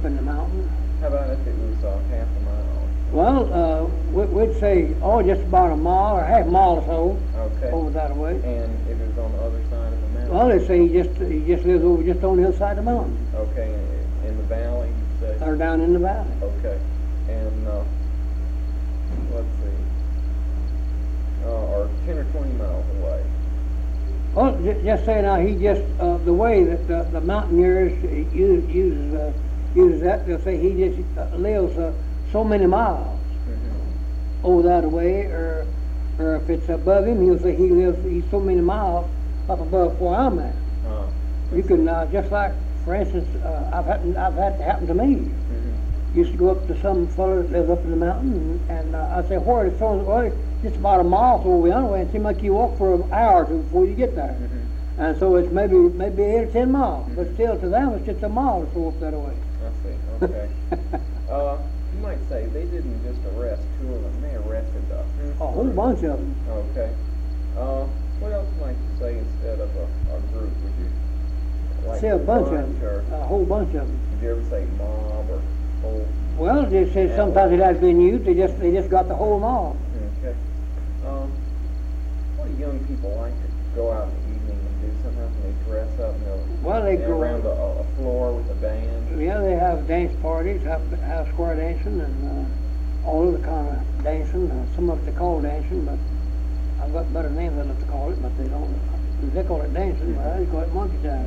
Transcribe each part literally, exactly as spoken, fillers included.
up in the mountain. How about if it was uh, half a mile? Well, uh, we- we'd say, oh, just about a mile or half mile or so Okay. over that way. And if it was on the other side of the mountain? Well, they say he just he just lives over just on the other side of the mountain, Okay, in, in the valley, you say? or down in the valley. Okay, and, uh, let's see, uh, or ten or twenty miles away. Well, ju- just say now, he just, uh, the way that the, the mountaineers use, uses, uh, uses that, they'll say he just uh, lives, uh, so many miles Mm-hmm. over that way, or, or if it's above him, he'll say he lives, he's so many miles up above where I'm at. Uh, You can, uh, just like, for instance, uh, I've had, I've had it happen to me. mm-hmm. Used to go up to some fellow that lives up in the mountain, and, and uh, I say, where is so, well, just about a mile from where we are, anyway, and it seems like you walk for an hour or two before you get there. Mm-hmm. And so it's maybe, maybe eight or ten miles, but still to them it's just a mile or so up that way. I see, okay. uh, you might say they didn't just arrest two of them, they arrested uh, A whole bunch of them. Okay. Uh, what else might you say instead of a, a group? Would you like Say a bunch of bunch, them, or a whole bunch of them. did you ever say mob or whole? Well, they say sometimes it has been used, they just, they just got the whole mob. Okay. Um, what do young people like to go out in the evening and do? Sometimes when they dress up and they'll Well, they they're go around a, a floor with a band. Yeah, they have dance parties, have, have square dancing, and uh, all other kind of dancing. Uh, some of it they call dancing, but I've got better names than to call it, but they don't. They call it dancing, but I call it monkey time.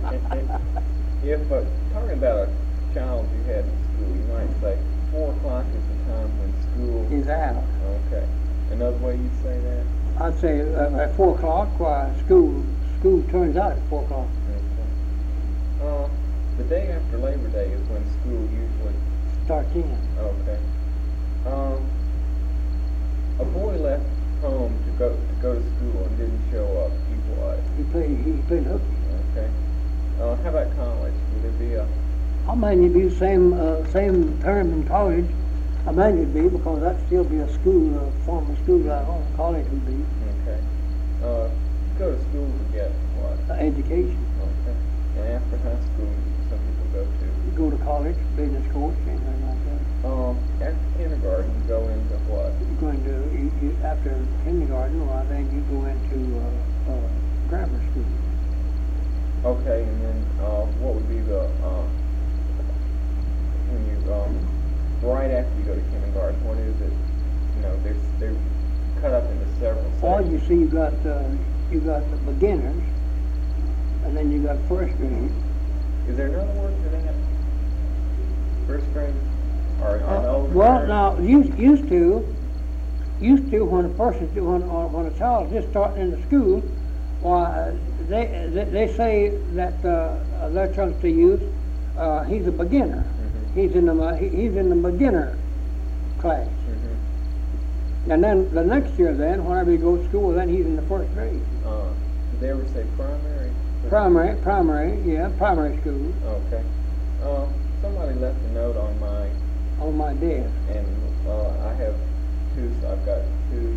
If uh, talking about a child you had in school, you might say four o'clock is the time when school Is out. Okay. Another way you'd say that? I'd say uh, at four o'clock, why school school turns out at four o'clock. Okay. Uh, the day after Labor Day is when school usually. Starts in. Okay. Um, a boy left home to go to go to school and didn't show up. He what? He played. He played hooky. Okay. Uh, how about college? Would there be a? I imagine it'd be the same uh, same term in college. I imagine it'd be because that'd still be a school, a formal school out home. College would be Okay. Uh, go to school to get what? uh, education. Okay. And after high school, some people go to. You go to college, business course, anything like that. Um, after kindergarten, you go into what? You're going to, you, you, after kindergarten, well, I think you go into uh, uh, grammar school. Okay, and then uh, what would be the uh, when you um, right after you go to kindergarten? What is it? You know, they're they're cut up into several Well, you sections. see, you got uh, you got the beginners, and then you got first grade. Is there another word for that? First grade or an Uh, older well, grade? now used used to used to when a person when uh, when a child is just starting into school, why they they, they say that uh, uh, their chance to youth, uh, he's a beginner. Mhm. He's in the he, he's in the beginner class. Mhm. And then the next year, then, whenever you go to school, then he's in the first grade. Uh, did they ever say primary? Primary, primary, yeah, primary school Okay. Uh, somebody left a note on my, on my desk. and uh, I have two. So I've got two.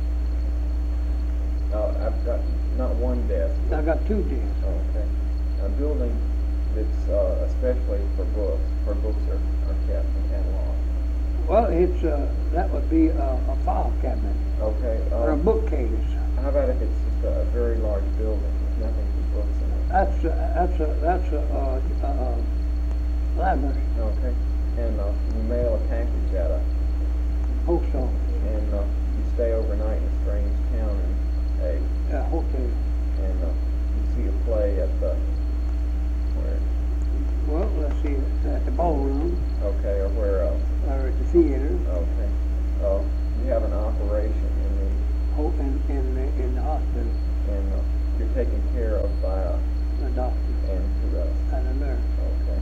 Uh, I've got not one desk. I got two desks. Okay. A building that's uh, especially for books, where books are, are kept and cataloged. Well, it's uh, that would be a, a file cabinet Okay. or a Um, bookcase. how about if it's just a, a very large building with nothing but books in it? That's a, that's a that's a, uh, uh, library, Okay. And uh, you mail a package out of, post office, and uh, you stay overnight in a strange town, and a uh, hotel. and uh, you see a play at the where? Well, let's see, at the ballroom Okay, or where else? or at the theater, Okay. Uh, you have an operation in the ho- in in the, in the hospital, and uh, you're taken care of by a a doctor and who else? and a nurse. Okay.